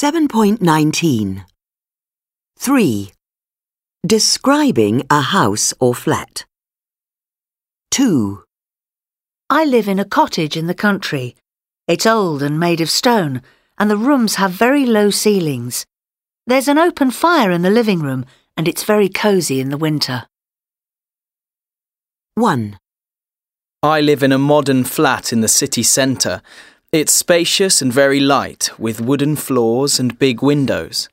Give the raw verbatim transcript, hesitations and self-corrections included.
seven point nineteen. three. Describing a house or flat. two. I live in a cottage in the country. It's old and made of stone, and the rooms have very low ceilings. There's an open fire in the living room, and it's very cosy in the winter. one. I live in a modern flat in the city centre. It's spacious and very light, with wooden floors and big windows.